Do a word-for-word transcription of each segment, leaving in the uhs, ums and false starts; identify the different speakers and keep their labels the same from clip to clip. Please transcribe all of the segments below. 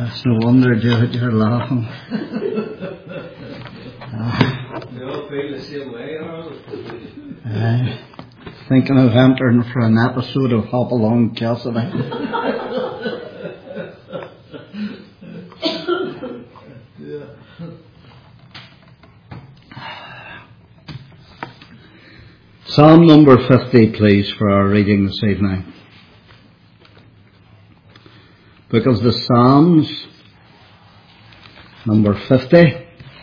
Speaker 1: It's no wonder, Jude, you're laughing. uh,
Speaker 2: we all feel the same way, aren't we?
Speaker 1: Uh, thinking of entering for an episode of Hop Along Cassidy. Psalm number fifty, please, for our reading this evening. Book of the Psalms, number fifty.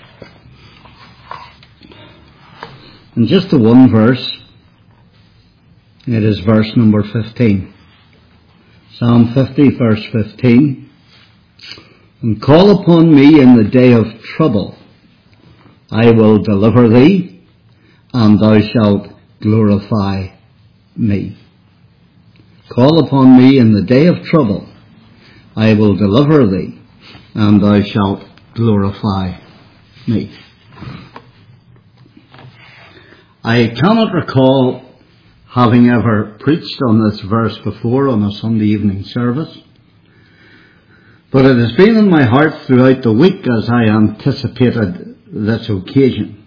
Speaker 1: And just the one verse. It is verse number fifteen. Psalm fifty, verse fifteen. And call upon me in the day of trouble. I will deliver thee, and thou shalt glorify me. Call upon me in the day of trouble. I will deliver thee, and thou shalt glorify me. I cannot recall having ever preached on this verse before on a Sunday evening service, but it has been in my heart throughout the week as I anticipated this occasion.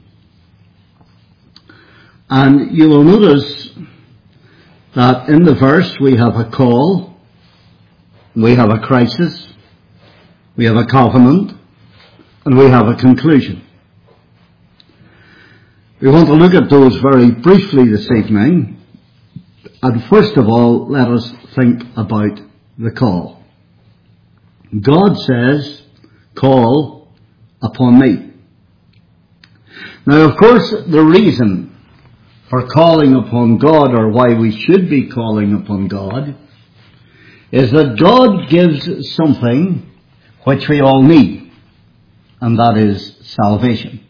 Speaker 1: And you will notice that in the verse we have a call, we have a crisis, we have a covenant, and we have a conclusion. We want to look at those very briefly this evening. And first of all, let us think about the call. God says, call upon me. Now, of course, the reason for calling upon God, or why we should be calling upon God, is that God gives something which we all need, and that is salvation.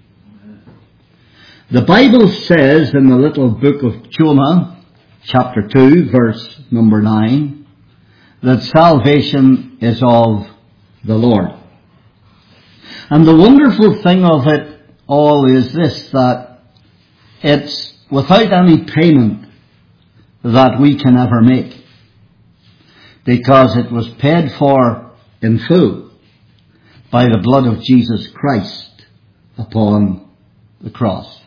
Speaker 1: The Bible says in the little book of Jonah, chapter two, verse number nine, that salvation is of the Lord. And the wonderful thing of it all is this, that it's without any payment that we can ever make, because it was paid for in full by the blood of Jesus Christ upon the cross.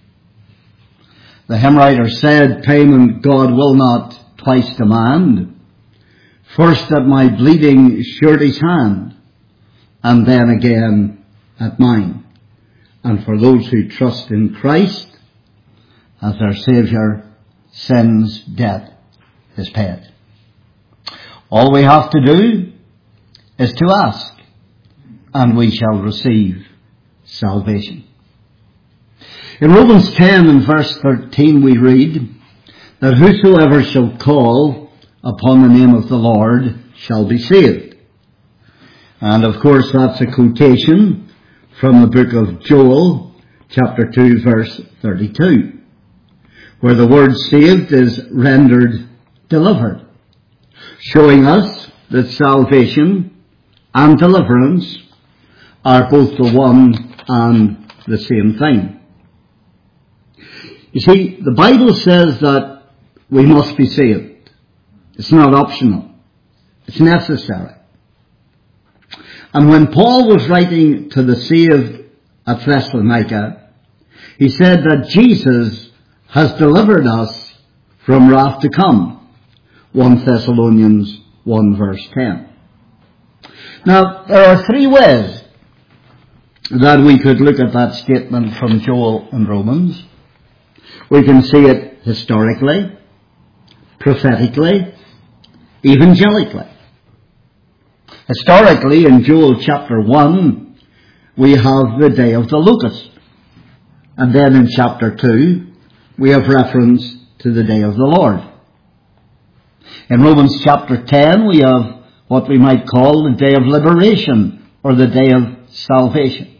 Speaker 1: The hymn writer said, payment God will not twice demand, first at my bleeding surety's hand, and then again at mine. And for those who trust in Christ as their Saviour, sin's debt is paid. All we have to do is to ask, and we shall receive salvation. In Romans ten and verse thirteen we read that whosoever shall call upon the name of the Lord shall be saved. And of course that's a quotation from the book of Joel, chapter two, verse thirty-two. Where the word saved is rendered delivered, showing us that salvation and deliverance are both the one and the same thing. You see, the Bible says that we must be saved. It's not optional. It's necessary. And when Paul was writing to the saved at Thessalonica, he said that Jesus has delivered us from wrath to come. First Thessalonians one verse ten. Now, there are three ways that we could look at that statement from Joel and Romans. We can see it historically, prophetically, evangelically. Historically, in Joel chapter one, we have the day of the locust. And then in chapter two, we have reference to the day of the Lord. In Romans chapter ten, we have what we might call the day of liberation, or the day of salvation.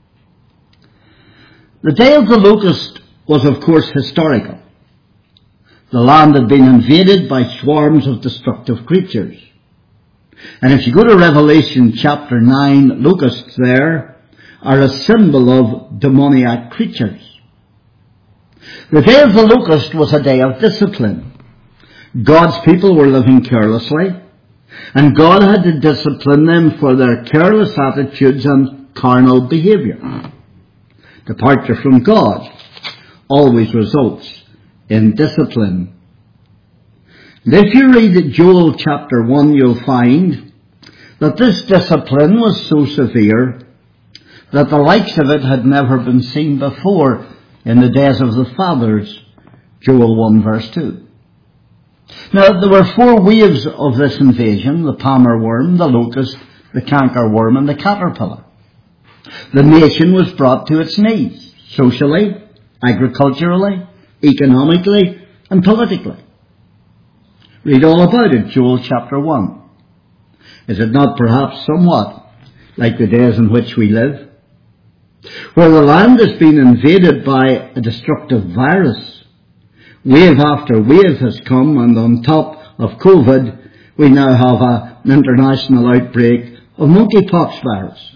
Speaker 1: The day of the locust was, of course, historical. The land had been invaded by swarms of destructive creatures. And if you go to Revelation chapter nine, locusts there are a symbol of demoniac creatures. The day of the locust was a day of discipline. God's people were living carelessly. And God had to discipline them for their careless attitudes and carnal behaviour. Departure from God always results in discipline. And if you read Joel chapter one, you'll find that this discipline was so severe that the likes of it had never been seen before in the days of the fathers. Joel one verse two. Now, there were four waves of this invasion: the palmer worm, the locust, the canker worm, and the caterpillar. The nation was brought to its knees, socially, agriculturally, economically, and politically. Read all about it, Joel chapter one. Is it not perhaps somewhat like the days in which we live, where the land has been invaded by a destructive virus? Wave after wave has come, and on top of COVID, we now have a, an international outbreak of monkeypox virus.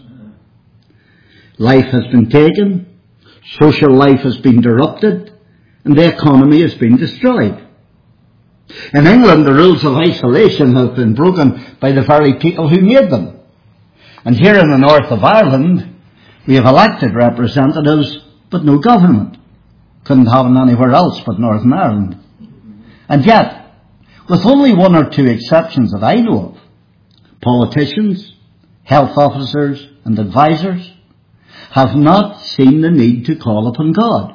Speaker 1: Life has been taken, social life has been disrupted, and the economy has been destroyed. In England, the rules of isolation have been broken by the very people who made them. And here in the north of Ireland, we have elected representatives, but no government. Couldn't have them anywhere else but Northern Ireland. And yet, with only one or two exceptions that I know of, politicians, health officers, and advisors have not seen the need to call upon God.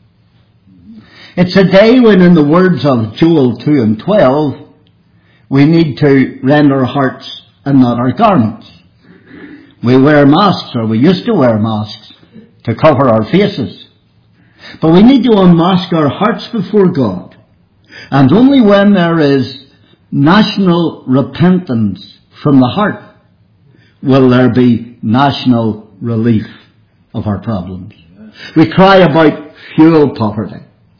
Speaker 1: It's a day when, in the words of Joel two and twelve, we need to rend our hearts and not our garments. We wear masks, or we used to wear masks, to cover our faces. But we need to unmask our hearts before God. And only when there is national repentance from the heart will there be national relief of our problems. We cry about fuel poverty,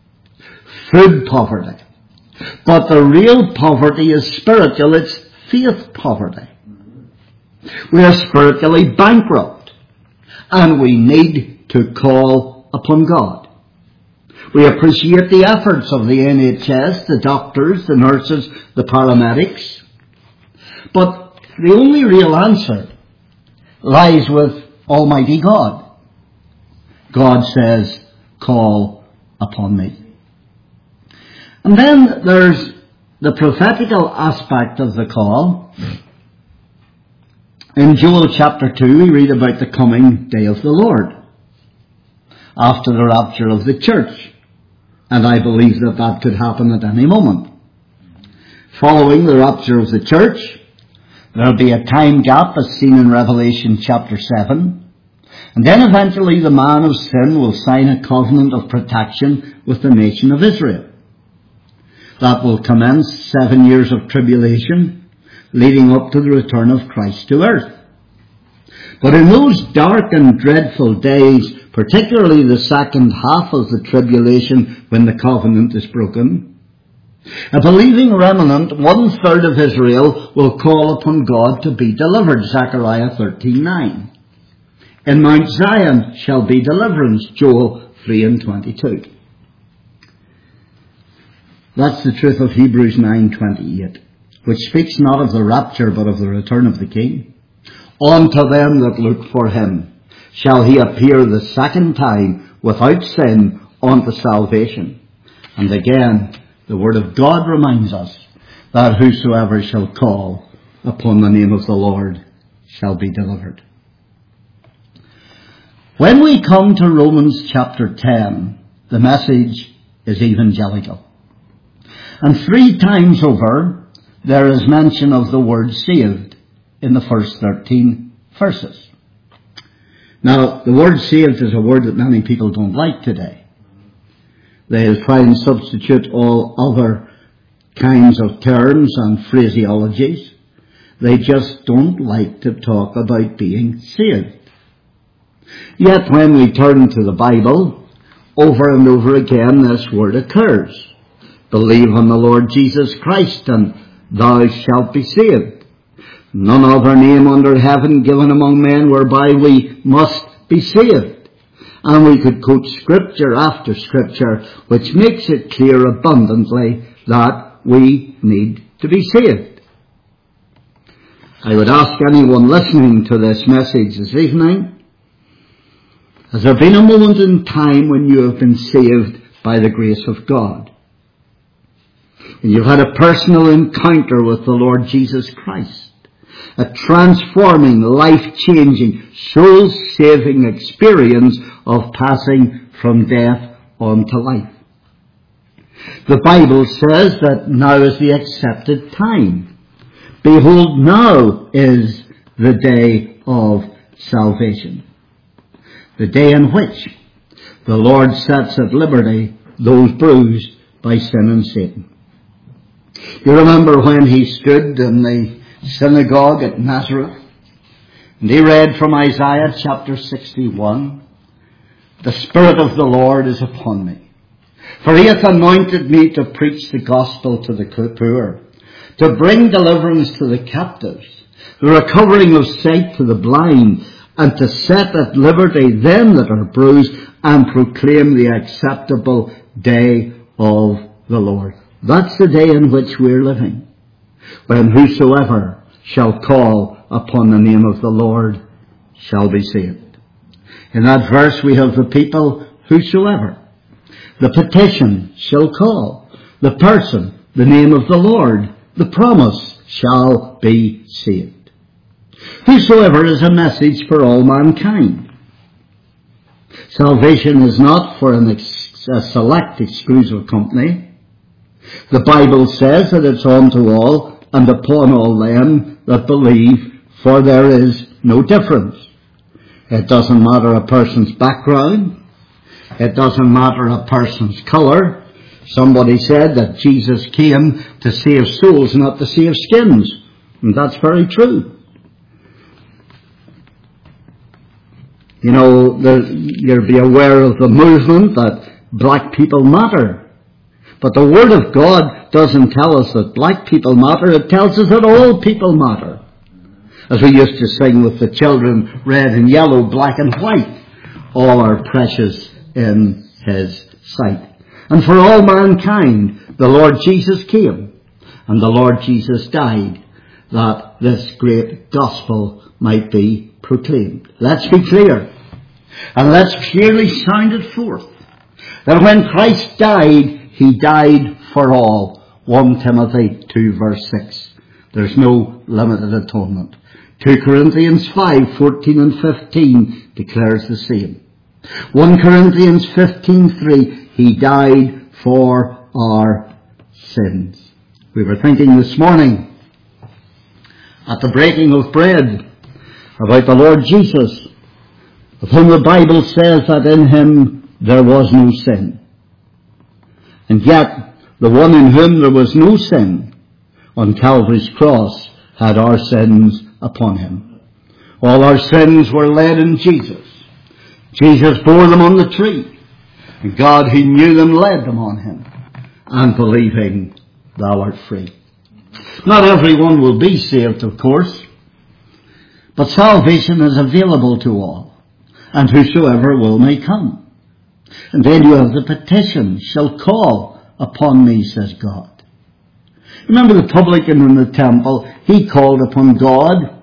Speaker 1: food poverty. But the real poverty is spiritual. It's faith poverty. We are spiritually bankrupt, and we need to call upon God. We appreciate the efforts of the N H S, the doctors, the nurses, the paramedics. But the only real answer lies with Almighty God. God says, call upon me. And then there's the prophetical aspect of the call. In Joel chapter two, we read about the coming day of the Lord after the rapture of the church. And I believe that that could happen at any moment. Following the rapture of the church, there will be a time gap as seen in Revelation chapter seven. And then eventually the man of sin will sign a covenant of protection with the nation of Israel. That will commence seven years of tribulation, leading up to the return of Christ to earth. But in those dark and dreadful days, particularly the second half of the tribulation when the covenant is broken, a believing remnant, one third of Israel, will call upon God to be delivered. Zechariah thirteen nine. In Mount Zion shall be deliverance. Joel three and twenty-two. That's the truth of Hebrews nine twenty-eight, which speaks not of the rapture but of the return of the King. Unto them that look for him shall he appear the second time without sin unto salvation. And again, the word of God reminds us that whosoever shall call upon the name of the Lord shall be delivered. When we come to Romans chapter ten, the message is evangelical. And three times over, there is mention of the word saved in the first thirteen verses. Now, the word saved is a word that many people don't like today. They'll try and substitute all other kinds of terms and phraseologies. They just don't like to talk about being saved. Yet when we turn to the Bible, over and over again this word occurs. Believe on the Lord Jesus Christ and thou shalt be saved. None other name under heaven given among men whereby we must be saved. And we could quote scripture after scripture which makes it clear abundantly that we need to be saved. I would ask anyone listening to this message this evening, has there been a moment in time when you have been saved by the grace of God? And you've had a personal encounter with the Lord Jesus Christ. A transforming, life-changing, soul-saving experience of passing from death on to life. The Bible says that now is the accepted time. Behold, now is the day of salvation. The day in which the Lord sets at liberty those bruised by sin and Satan. You remember when he stood in the synagogue at Nazareth and he read from Isaiah chapter sixty-one, "The Spirit of the Lord is upon me, for he hath anointed me to preach the gospel to the poor, to bring deliverance to the captives, the recovering of sight to the blind, and to set at liberty them that are bruised, and proclaim the acceptable day of the Lord." That's the day in which we're living, when whosoever shall call upon the name of the Lord shall be saved. In that verse we have the people, whosoever. The petition shall call. The person, the name of the Lord. The promise shall be saved. Whosoever is a message for all mankind. Salvation is not for an ex- a select exclusive company. The Bible says that it's unto all and upon all them that believe, for there is no difference. It doesn't matter a person's background. It doesn't matter a person's colour. Somebody said that Jesus came to save souls, not to save skins. And that's very true. You know, there, you'll be aware of the movement that black people matter. But the Word of God doesn't tell us that black people matter. It tells us that all people matter. As we used to sing with the children, red and yellow, black and white, all are precious in His sight. And for all mankind, the Lord Jesus came, and the Lord Jesus died, that this great gospel might be proclaimed. Let's be clear, and let's clearly sound it forth, that when Christ died, He died for all. First Timothy two verse six. There's no limited atonement. Second Corinthians five fourteen and fifteen declares the same. First Corinthians fifteen three. He died for our sins. We were thinking this morning at the breaking of bread about the Lord Jesus, of whom the Bible says that in Him there was no sin. And yet, the one in whom there was no sin on Calvary's cross had our sins upon Him. All our sins were laid in Jesus. Jesus bore them on the tree. And God, who knew them, laid them on Him. And believing, thou art free. Not everyone will be saved, of course. But salvation is available to all. And whosoever will may come. And then you have the petition, shall call upon me, says God. Remember the publican in the temple, he called upon God,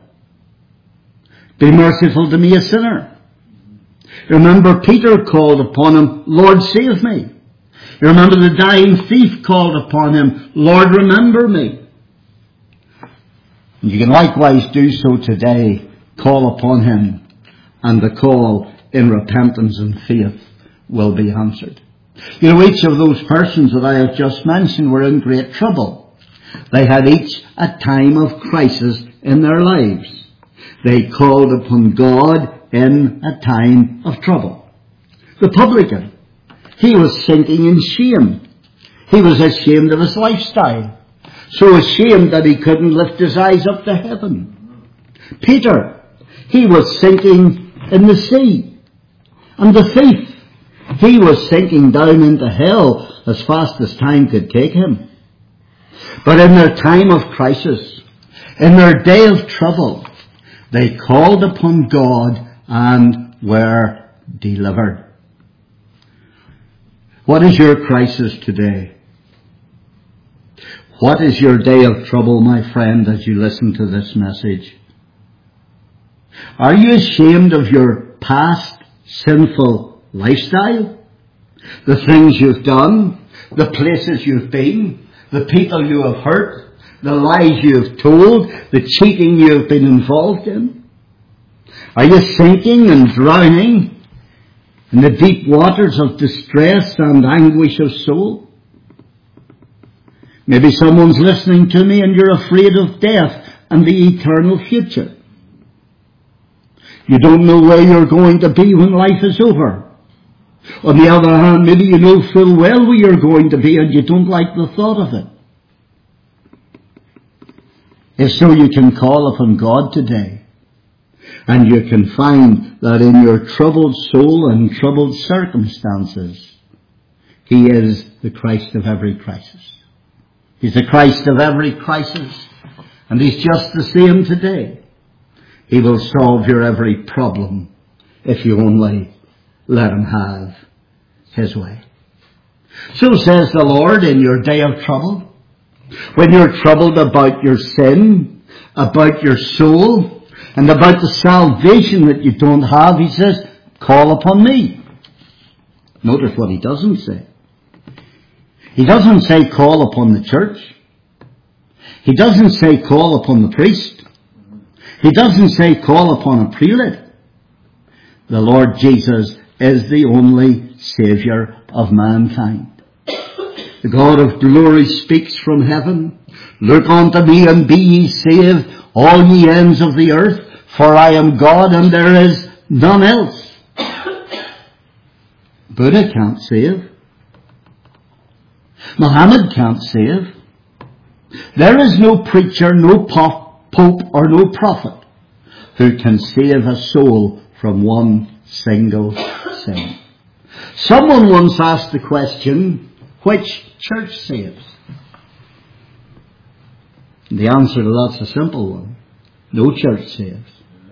Speaker 1: be merciful to me, a sinner. Remember Peter called upon Him, Lord, save me. You remember the dying thief called upon Him, Lord, remember me. And you can likewise do so today, call upon Him, and the call in repentance and faith will be answered. You know, each of those persons that I have just mentioned were in great trouble. They had each a time of crisis in their lives. They called upon God in a time of trouble. The publican, he was sinking in shame. He was ashamed of his lifestyle. So ashamed that he couldn't lift his eyes up to heaven. Peter, he was sinking in the sea. And the thief, he was sinking down into hell as fast as time could take him. But in their time of crisis, in their day of trouble, they called upon God and were delivered. What is your crisis today? What is your day of trouble, my friend, as you listen to this message? Are you ashamed of your past sinful lifestyle? The things you've done, the places you've been, the people you have hurt, the lies you have told, the cheating you have been involved in? Are you sinking and drowning in the deep waters of distress and anguish of soul? Maybe someone's listening to me and you're afraid of death and the eternal future. You don't know where you're going to be when life is over. On the other hand, maybe you know full well where you're going to be and you don't like the thought of it. If so, you can call upon God today, and you can find that in your troubled soul and troubled circumstances, He is the Christ of every crisis. He's the Christ of every crisis, and He's just the same today. He will solve your every problem if you only let Him have His way. So says the Lord, in your day of trouble, when you're troubled about your sin, about your soul, and about the salvation that you don't have, He says, call upon me. Notice what He doesn't say. He doesn't say call upon the church. He doesn't say call upon the priest. He doesn't say call upon a prelate. The Lord Jesus is the only Saviour of mankind. The God of glory speaks from heaven. Look unto me and be ye saved, all ye ends of the earth, for I am God and there is none else. Buddha can't save. Muhammad can't save. There is no preacher, no pope or no prophet who can save a soul from one single sin. Someone once asked the question, which church saves? The answer to that's a simple one. No church saves.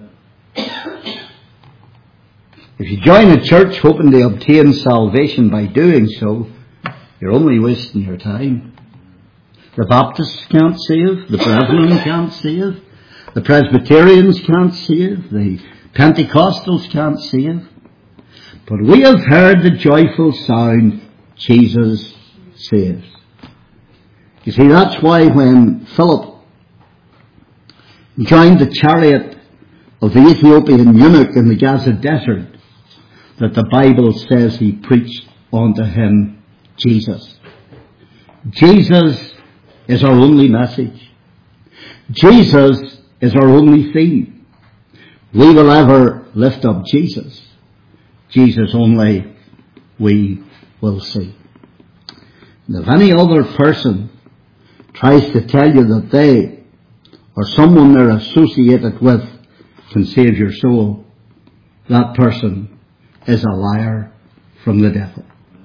Speaker 1: If you join a church hoping to obtain salvation by doing so, you're only wasting your time. The Baptists can't save. The Brethren can't save. The Presbyterians can't save. The Pentecostals can't save. But we have heard the joyful sound, Jesus saves. You see, that's why when Philip joined the chariot of the Ethiopian eunuch in the Gaza desert, that the Bible says he preached unto him Jesus. Jesus is our only message. Jesus is our only theme. We will ever lift up Jesus. Jesus only we will see. And if any other person tries to tell you that they or someone they're associated with can save your soul, that person is a liar from the devil.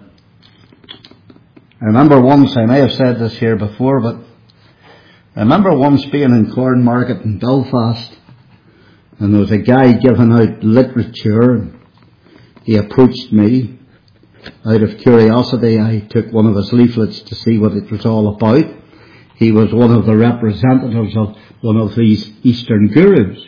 Speaker 1: I remember once, I may have said this here before, but I remember once being in Cornmarket in Belfast, and there was a guy giving out literature. He approached me. Out of curiosity, I took one of his leaflets to see what it was all about. He was one of the representatives of one of these Eastern gurus.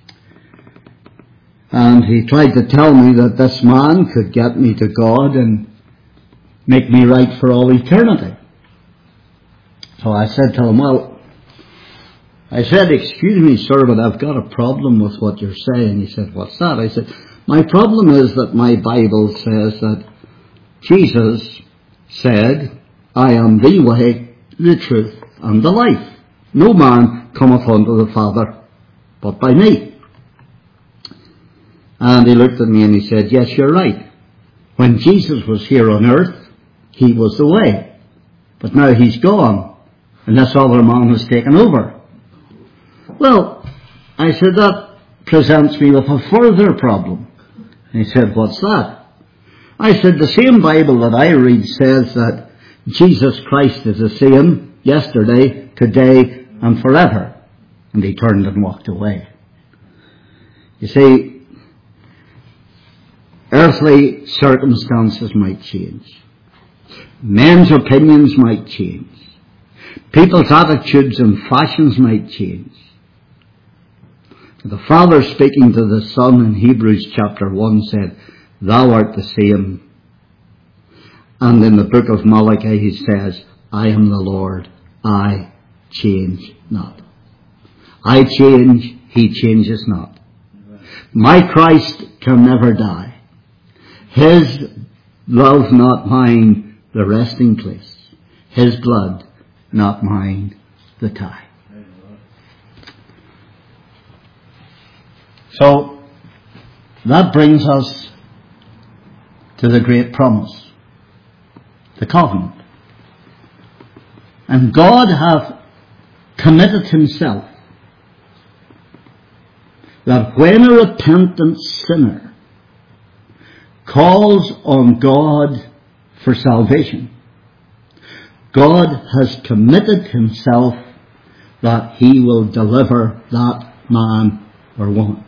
Speaker 1: And he tried to tell me that this man could get me to God and make me right for all eternity. So I said to him, well, I said, excuse me, sir, but I've got a problem with what you're saying. He said, what's that? I said, my problem is that my Bible says that Jesus said, I am the way, the truth, and the life. No man cometh unto the Father but by me. And he looked at me and he said, yes, you're right. When Jesus was here on earth, he was the way. But now he's gone, and this other man has taken over. Well, I said, that presents me with a further problem. And he said, what's that? I said, the same Bible that I read says that Jesus Christ is the same yesterday, today, and forever. And he turned and walked away. You see, earthly circumstances might change. Men's opinions might change. People's attitudes and fashions might change. The Father, speaking to the Son in Hebrews chapter one, said, "Thou art the same." And in the book of Malachi he says, "I am the Lord, I change not." I change, he changes not. My Christ can never die. His love, not mine, the resting place. His blood, not mine, the tie. So, that brings us to the great promise, the covenant. And God hath committed himself that when a repentant sinner calls on God for salvation, God has committed himself that he will deliver that man or woman.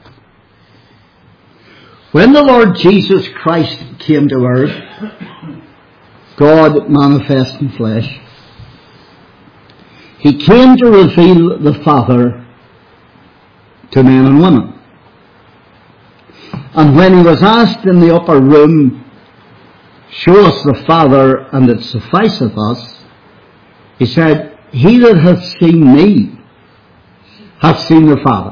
Speaker 1: When the Lord Jesus Christ came to earth, God manifest in flesh, he came to reveal the Father to men and women. And when he was asked in the upper room, "Show us the Father, and it sufficeth us," he said, "He that hath seen me hath seen the Father."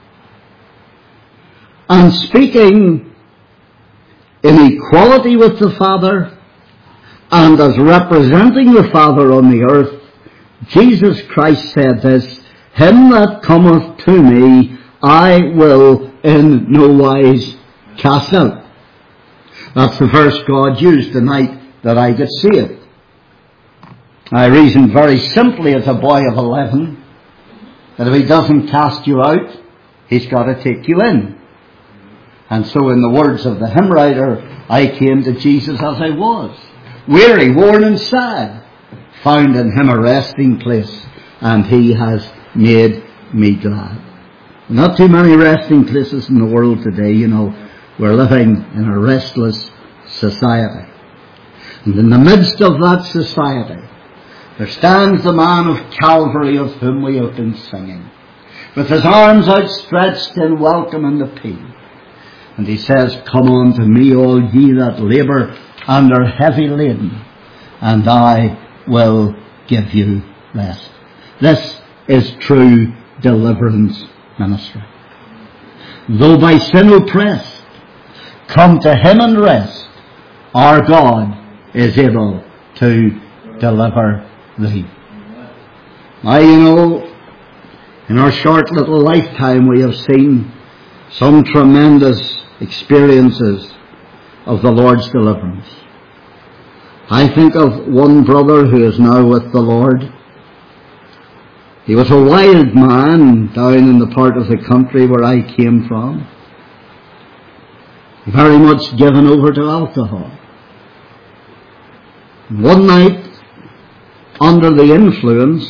Speaker 1: And speaking in equality with the Father, and as representing the Father on the earth, Jesus Christ said this, "Him that cometh to me, I will in no wise cast out." That's the verse God used the night that I got saved. I reasoned very simply as a boy of eleven that if he doesn't cast you out, he's got to take you in. And so in the words of the hymn writer, I came to Jesus as I was, weary, worn and sad, found in him a resting place, and he has made me glad. Not too many resting places in the world today, you know. We're living in a restless society. And in the midst of that society, there stands the man of Calvary of whom we have been singing, with his arms outstretched in welcome and appeal. And he says, "Come unto me, all ye that labour and are heavy laden, and I will give you rest." This is true deliverance ministry. Though by sin oppressed, come to him and rest. Our God is able to deliver thee. Now, you know, in our short little lifetime we have seen some tremendous experiences of the Lord's deliverance. I think of one brother who is now with the Lord. He was a wild man down in the part of the country where I came from, very much given over to alcohol. One night, under the influence,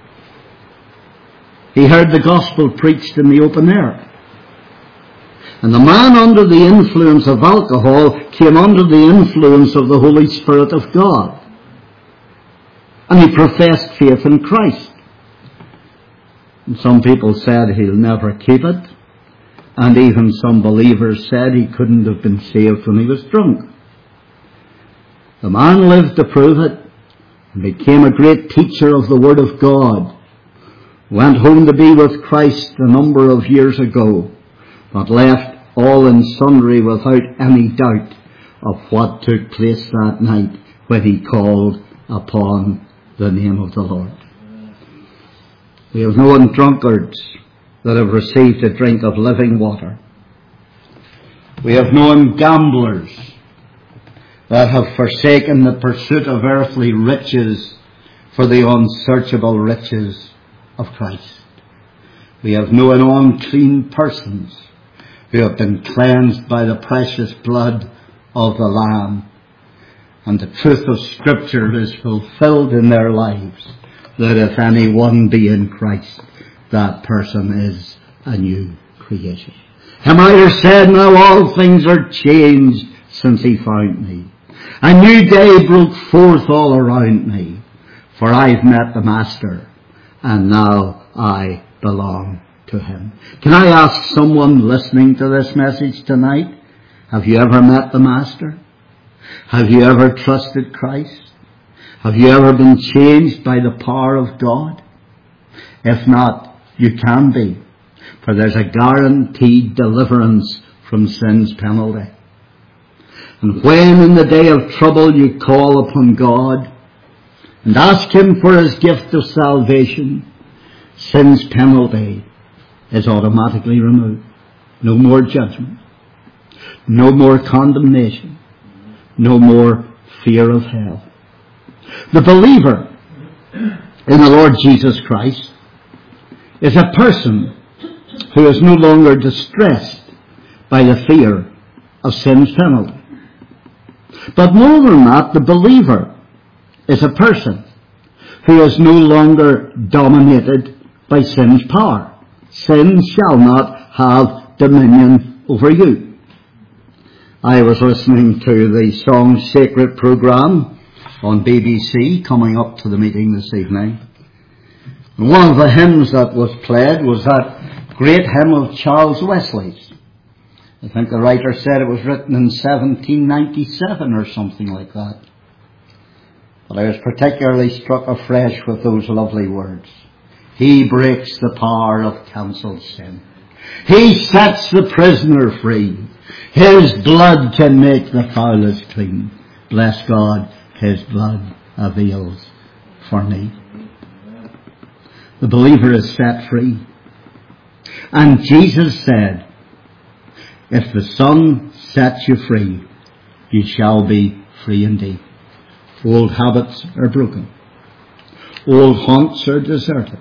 Speaker 1: he heard the gospel preached in the open air. And the man under the influence of alcohol came under the influence of the Holy Spirit of God. And he professed faith in Christ. And some people said he'll never keep it. And even some believers said he couldn't have been saved when he was drunk. The man lived to prove it and became a great teacher of the Word of God. Went home to be with Christ a number of years ago, but left all and sundry without any doubt of what took place that night when he called upon the name of the Lord. We have known drunkards that have received a drink of living water. We have known gamblers that have forsaken the pursuit of earthly riches for the unsearchable riches of Christ. We have known unclean persons who have been cleansed by the precious blood of the Lamb. And the truth of Scripture is fulfilled in their lives, that if any one be in Christ, that person is a new creation. He might have said, "Now all things are changed since he found me. A new day broke forth all around me, for I've met the Master, and now I belong to him. Can I ask someone listening to this message tonight, have you ever met the Master? Have you ever trusted Christ? Have you ever been changed by the power of God? If not, you can be, for there's a guaranteed deliverance from sin's penalty. And when in the day of trouble you call upon God and ask him for his gift of salvation, sin's penalty is automatically removed. No more judgment. No more condemnation. No more fear of hell. The believer in the Lord Jesus Christ is a person who is no longer distressed by the fear of sin's penalty. But more than that, the believer is a person who is no longer dominated by sin's power. Sin shall not have dominion over you. I was listening to the Song Sacred programme on B B C coming up to the meeting this evening. And one of the hymns that was played was that great hymn of Charles Wesley's. I think the writer said it was written in seventeen ninety-seven or something like that. But I was particularly struck afresh with those lovely words. He breaks the power of cancelled sin. He sets the prisoner free. His blood can make the foulest clean. Bless God, his blood avails for me. The believer is set free. And Jesus said, if the Son sets you free, you shall be free indeed. Old habits are broken. Old haunts are deserted.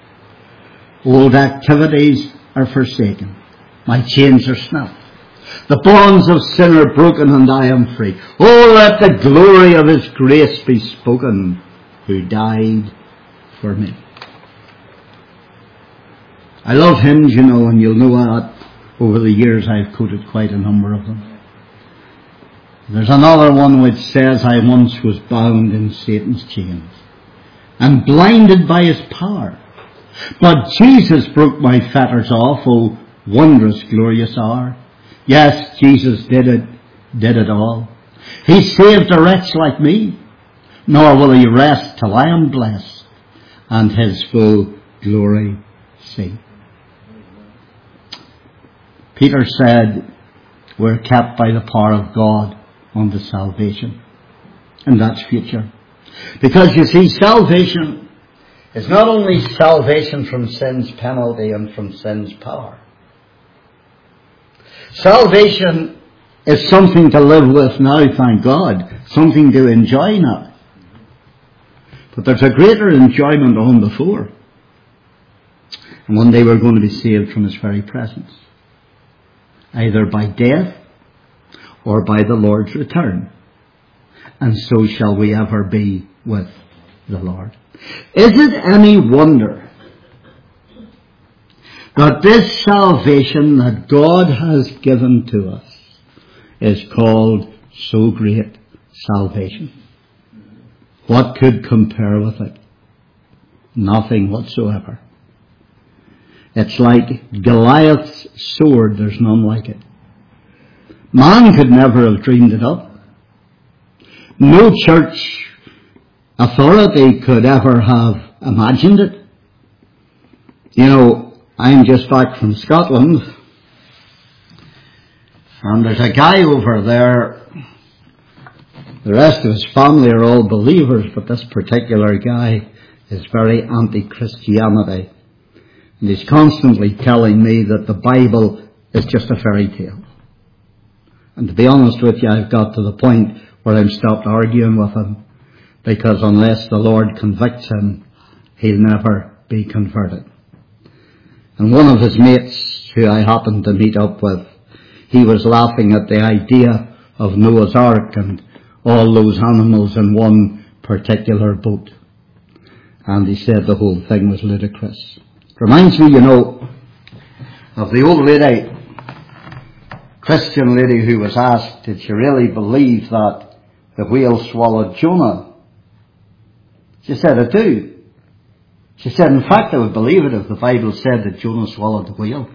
Speaker 1: Old activities are forsaken. My chains are snapped. The bonds of sin are broken and I am free. Oh, let the glory of his grace be spoken, who died for me. I love hymns, you know, and you'll know that over the years I've quoted quite a number of them. There's another one which says, I once was bound in Satan's chains and blinded by his power. But Jesus broke my fetters off, oh wondrous glorious hour. Yes, Jesus did it, did it all. He saved a wretch like me, nor will he rest till I am blessed and his full glory see. Peter said, we're kept by the power of God unto salvation. And that's future. Because you see, salvation is not only salvation from sin's penalty and from sin's power. Salvation is something to live with now, thank God. Something to enjoy now. But there's a greater enjoyment on before. And one day we're going to be saved from his very presence. Either by death or by the Lord's return. And so shall we ever be with the Lord. Is it any wonder that this salvation that God has given to us is called so great salvation? What could compare with it? Nothing whatsoever. It's like Goliath's sword. There's none like it. Man could never have dreamed it up. No church authority could ever have imagined it. You know, I'm just back from Scotland, and there's a guy over there. The rest of his family are all believers, but this particular guy is very anti-Christianity. And he's constantly telling me that the Bible is just a fairy tale. And to be honest with you, I've got to the point where I'm stopped arguing with him, because unless the Lord convicts him, he'll never be converted. And one of his mates, who I happened to meet up with, he was laughing at the idea of Noah's Ark and all those animals in one particular boat. And he said the whole thing was ludicrous. Reminds me, you know, of the old lady, Christian lady, who was asked, did she really believe that the whale swallowed Jonah? She said, I do. She said, in fact, I would believe it if the Bible said that Jonah swallowed the whale.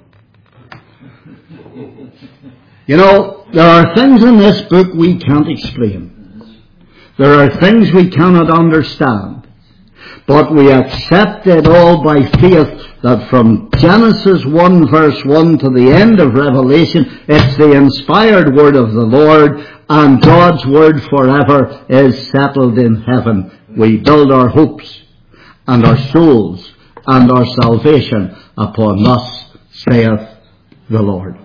Speaker 1: You know, there are things in this book we can't explain. There are things we cannot understand. But we accept it all by faith that from Genesis one verse one to the end of Revelation, it's the inspired word of the Lord, and God's word forever is settled in heaven. We build our hopes and our souls and our salvation upon thus saith the Lord.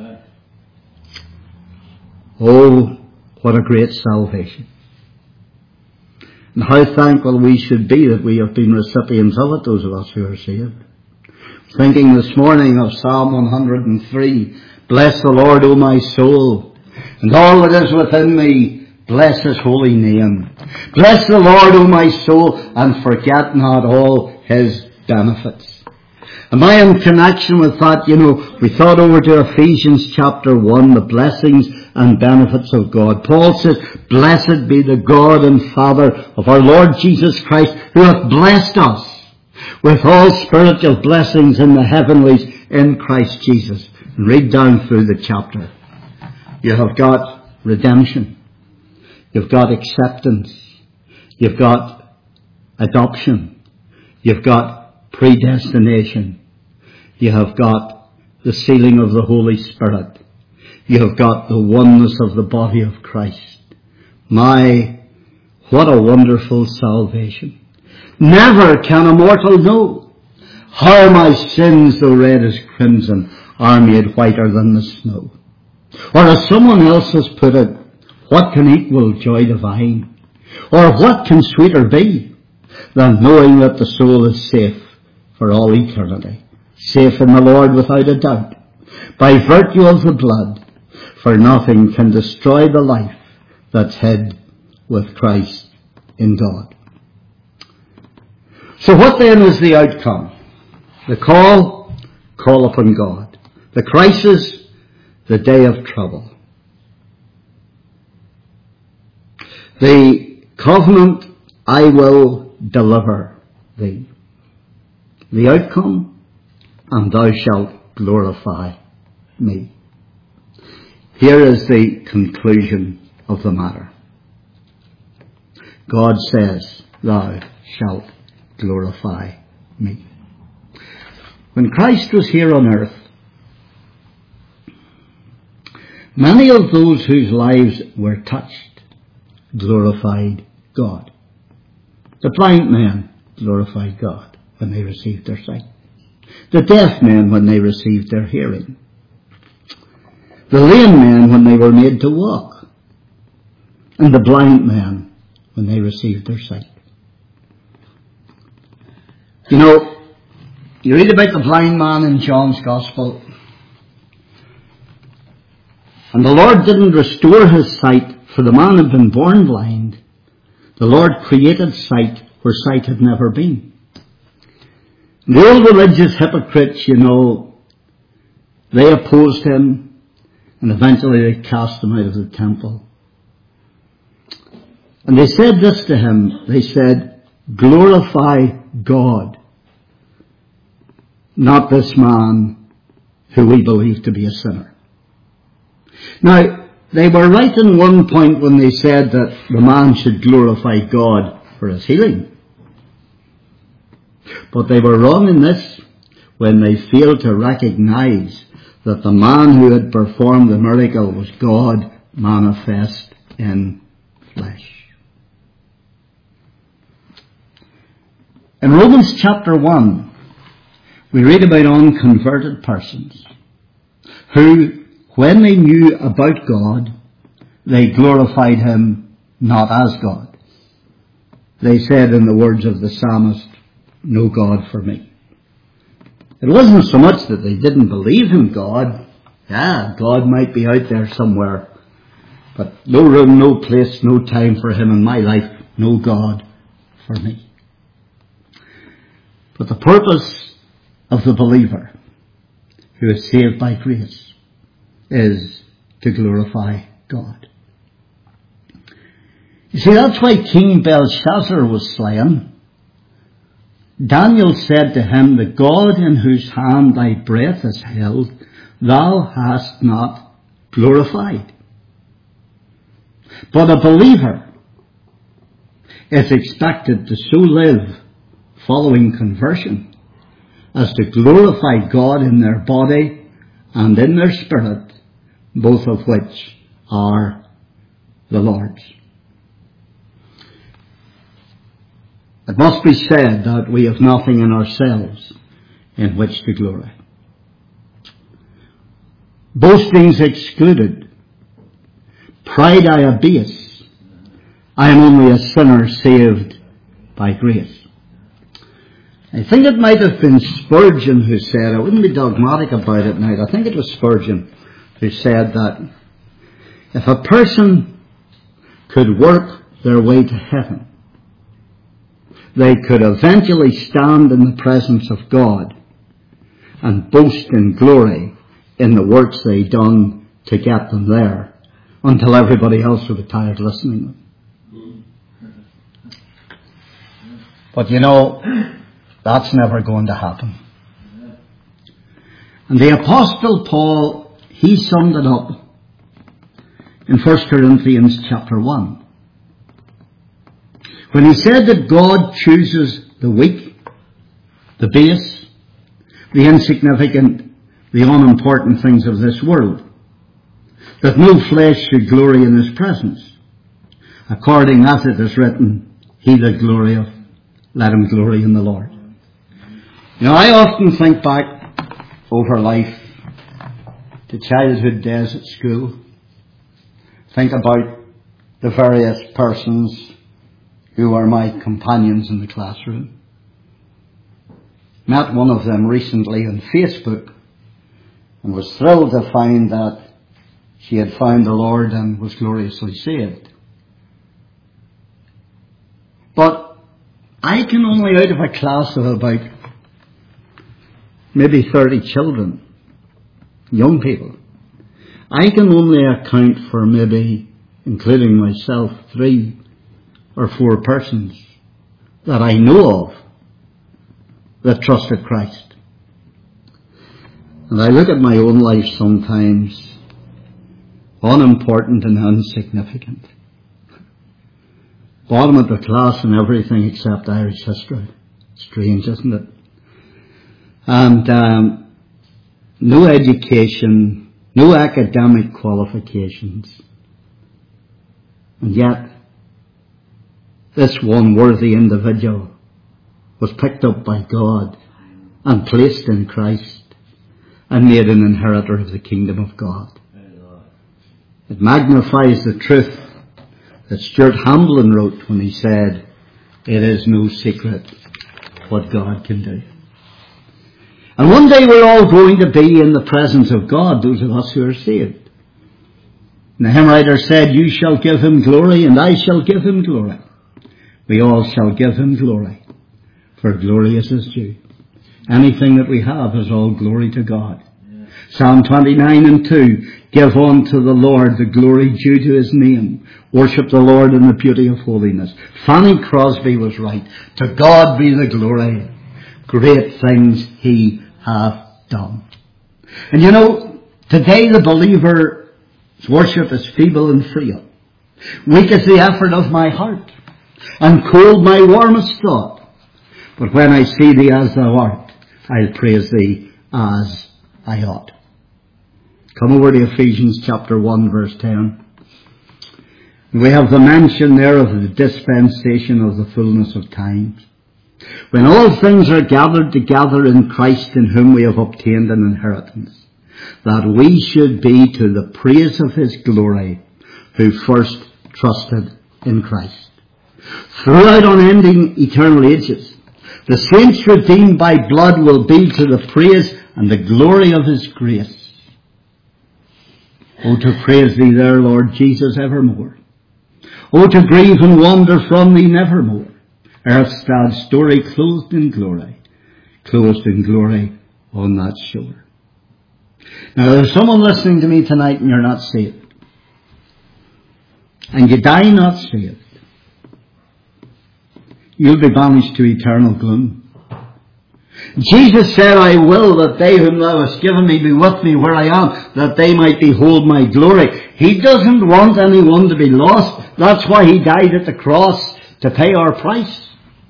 Speaker 1: Oh, what a great salvation. And how thankful we should be that we have been recipients of it, those of us who are saved. Thinking this morning of Psalm one hundred three, bless the Lord, O my soul, and all that is within me, bless his holy name. Bless the Lord, O my soul, and forget not all his benefits. Am I in connection with that? You know, we thought over to Ephesians chapter one, the blessings and benefits of God. Paul says, blessed be the God and Father of our Lord Jesus Christ, who hath blessed us with all spiritual blessings in the heavenlies in Christ Jesus. And read down through the chapter. You have got redemption. You've got acceptance. You've got adoption. You've got predestination. You have got the sealing of the Holy Spirit. You have got the oneness of the body of Christ. My, what a wonderful salvation. Never can a mortal know how my sins, though red as crimson, are made whiter than the snow. Or as someone else has put it, what can equal joy divine? Or what can sweeter be than knowing that the soul is safe for all eternity? Safe in the Lord without a doubt, by virtue of the blood, for nothing can destroy the life that's hid with Christ in God. So what then is the outcome? The call, call upon God. The crisis, the day of trouble. The covenant, I will deliver thee. The outcome, and thou shalt glorify me. Here is the conclusion of the matter. God says, thou shalt glorify me. When Christ was here on earth, many of those whose lives were touched glorified God. The blind men glorified God when they received their sight. The deaf men when they received their hearing. The lame men when they were made to walk. And the blind men when they received their sight. You know, you read about the blind man in John's Gospel. And the Lord didn't restore his sight, for the man had been born blind. The Lord created sight where sight had never been. The old religious hypocrites, you know, they opposed him. And eventually they cast him out of the temple. And they said this to him. They said, glorify God, not this man who we believe to be a sinner. Now, they were right in one point when they said that the man should glorify God for his healing. But they were wrong in this when they failed to recognize that the man who had performed the miracle was God manifest in flesh. In Romans chapter one, we read about unconverted persons who, when they knew about God, they glorified him not as God. They said in the words of the psalmist, no God for me. It wasn't so much that they didn't believe in God. Yeah, God might be out there somewhere. But no room, no place, no time for him in my life. No God for me. But the purpose of the believer who is saved by grace is to glorify God. You see, that's why King Belshazzar was slain. Daniel said to him, the God in whose hand thy breath is held, thou hast not glorified. But a believer is expected to so live following conversion as to glorify God in their body and in their spirit, both of which are the Lord's. It must be said that we have nothing in ourselves in which to glory. Boastings excluded. Pride I abase. I am only a sinner saved by grace. I think it might have been Spurgeon who said, I wouldn't be dogmatic about it now, I think it was Spurgeon who said that if a person could work their way to heaven, they could eventually stand in the presence of God and boast in glory in the works they done to get them there, until everybody else would be tired listening. But you know, that's never going to happen. And the Apostle Paul, he summed it up in First Corinthians chapter one. When he said that God chooses the weak, the base, the insignificant, the unimportant things of this world, that no flesh should glory in his presence, according as it is written, he that glorieth, let him glory in the Lord. You know, I often think back over life to childhood days at school, think about the various persons who are my companions in the classroom. Met one of them recently on Facebook and was thrilled to find that she had found the Lord and was gloriously saved. But I can only, out of a class of about maybe thirty children, young people, I can only account for maybe, including myself, three or four persons that I know of that trusted Christ. And I look at my own life sometimes, unimportant and insignificant. Bottom of the class in everything except Irish history. Strange, isn't it? And um, no education, no academic qualifications. And yet, this one worthy individual was picked up by God and placed in Christ and made an inheritor of the kingdom of God. It magnifies the truth that Stuart Hamblin wrote when he said, it is no secret what God can do. And one day we're all going to be in the presence of God, those of us who are saved. And the hymn writer said, you shall give him glory and I shall give him glory. We all shall give him glory, for glory is his due. Anything that we have is all glory to God. Yeah. Psalm twenty-nine and two, give unto the Lord the glory due to his name. Worship the Lord in the beauty of holiness. Fanny Crosby was right. To God be the glory. Great things he hath done. And you know, today the believer's worship is feeble and frail. Weak is the effort of my heart, and cold my warmest thought. But when I see thee as thou art, I'll praise thee as I ought. Come over to Ephesians chapter one, verse ten. We have the mention there of the dispensation of the fullness of times. When all things are gathered together in Christ, in whom we have obtained an inheritance, that we should be to the praise of his glory, who first trusted in Christ. Throughout unending eternal ages, the saints redeemed by blood will be to the praise and the glory of his grace. Oh, to praise thee there, Lord Jesus, evermore. Oh, to grieve and wander from thee nevermore. Earth's sad story clothed in glory, closed in glory on that shore. Now, there's someone listening to me tonight and you're not saved. And you die not saved. You'll be banished to eternal gloom. Jesus said, I will that they whom thou hast given me be with me where I am, that they might behold my glory. He doesn't want anyone to be lost. That's why he died at the cross, to pay our price.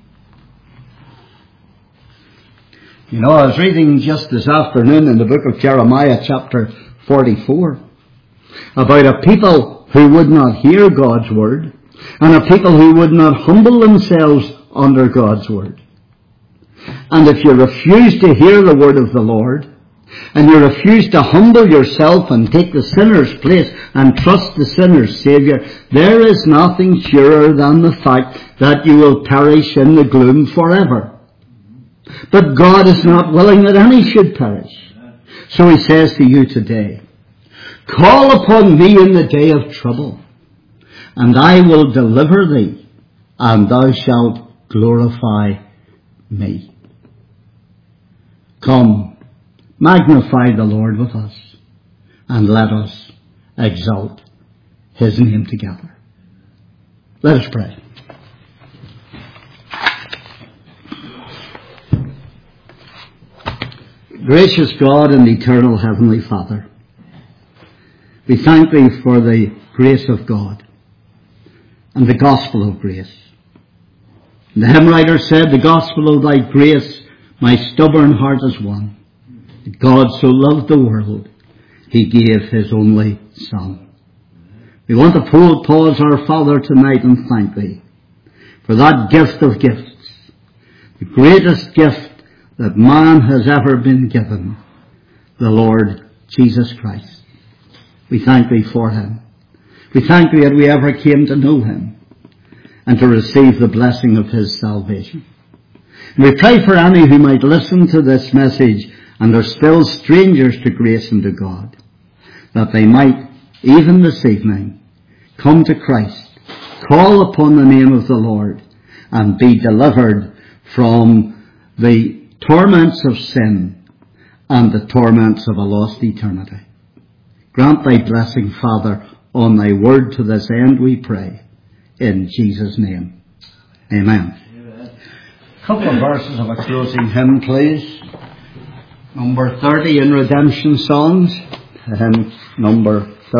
Speaker 1: You know, I was reading just this afternoon in the book of Jeremiah, chapter forty-four, about a people who would not hear God's word, and a people who would not humble themselves under God's word. And if you refuse to hear the word of the Lord, and you refuse to humble yourself and take the sinner's place and trust the sinner's Saviour, there is nothing surer than the fact that you will perish in the gloom forever. But God is not willing that any should perish. So he says to you today, call upon me in the day of trouble, and I will deliver thee, and thou shalt glorify me. Come, magnify the Lord with us, and let us exalt his name together. Let us pray. Gracious God and eternal Heavenly Father, we thank thee for the grace of God and the gospel of grace. The hymn writer said, the gospel of thy grace my stubborn heart has won. God so loved the world, he gave his only Son. We want to pause our Father tonight and thank thee for that gift of gifts, the greatest gift that man has ever been given, the Lord Jesus Christ. We thank thee for him. We thank thee that we ever came to know him and to receive the blessing of his salvation. And we pray for any who might listen to this message and are still strangers to grace and to God, that they might, even this evening, come to Christ, call upon the name of the Lord, and be delivered from the torments of sin and the torments of a lost eternity. Grant thy blessing, Father, on thy word to this end, we pray. In Jesus' name. Amen. Amen. A couple of verses of a closing hymn, please. Number thirty in Redemption Songs, hymn number